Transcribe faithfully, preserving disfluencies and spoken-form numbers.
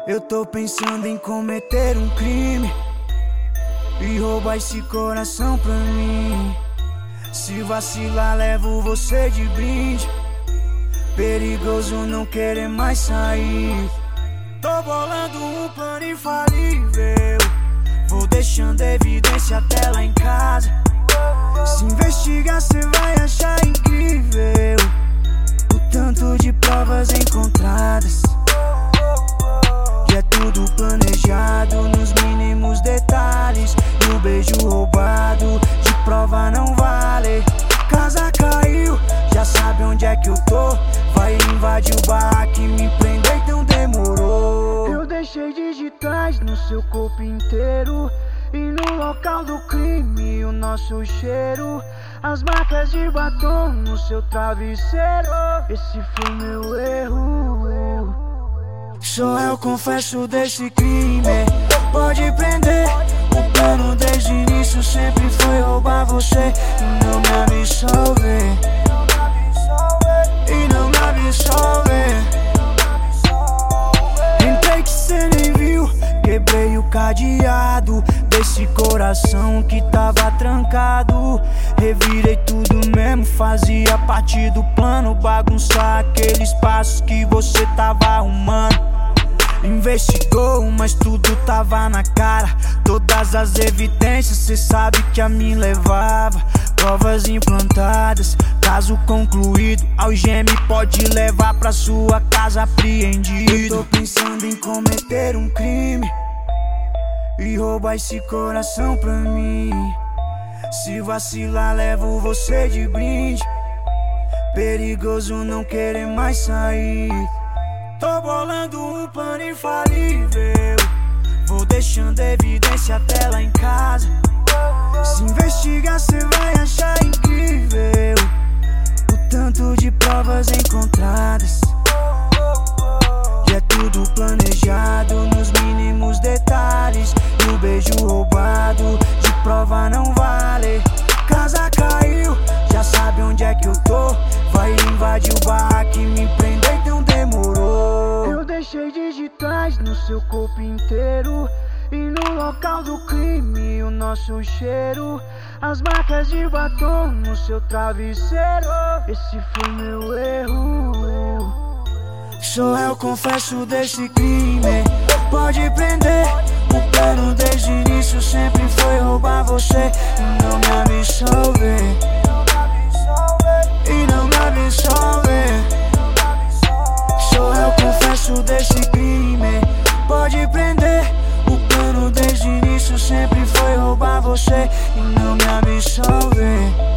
Eu tô pensando em cometer um crime e roubar esse coração pra mim. Se vacilar, levo você de brinde. Perigoso não querer mais sair. Tô bolando um plano infalível. Vou deixando evidência até lá em casa. Se investigar, cê vai achar incrível o tanto de provas encontradas. E é tudo planejado nos mínimos detalhes. E o beijo roubado de prova não vale. Casa caiu, já sabe onde é que eu tô. Vai invadir o barraco e me prender, então demorou. Eu deixei digitais no seu corpo inteiro. E no local do crime o nosso cheiro. As marcas de batom no seu travesseiro. Esse foi meu erro. Só eu confesso desse crime. Pode prender. O plano desde o início sempre foi roubar você e não me absolver. E não me absolver. Entrei que cê nem viu. Quebrei o cadeado desse coração que tava trancado. Revirei tudo mesmo, fazia parte do plano. Bagunçar aqueles passos que você tava arrumando. Investigou, mas tudo tava na cara. Todas as evidências, cê sabe que a mim levava. Provas implantadas, caso concluído. Algeme pode levar pra sua casa apreendido. Eu tô pensando em cometer um crime e roubar esse coração pra mim. Se vacilar, levo você de brinde. Perigoso não querer mais sair. Tô bolando um plano infalível. Vou deixando evidência até lá em casa. Se investigar, cê vai achar incrível o tanto de provas encontradas. E é tudo planejado nos mínimos detalhes. E o beijo roubado de prova não vale. Casa caiu, já sabe onde é que eu tô. Vai invadir o barraco e me prender, então demorou. Eu deixei digitais no seu corpo inteiro. E no local do crime o nosso cheiro. As marcas de batom no seu travesseiro. Esse foi meu erro. Só eu confesso desse crime. Pode prender. O plano desde o início sempre foi roubar você e não me absolver. E não me absolver. Só eu confesso desse crime. Pode prender. O plano desde o início sempre foi roubar você e não me absolver.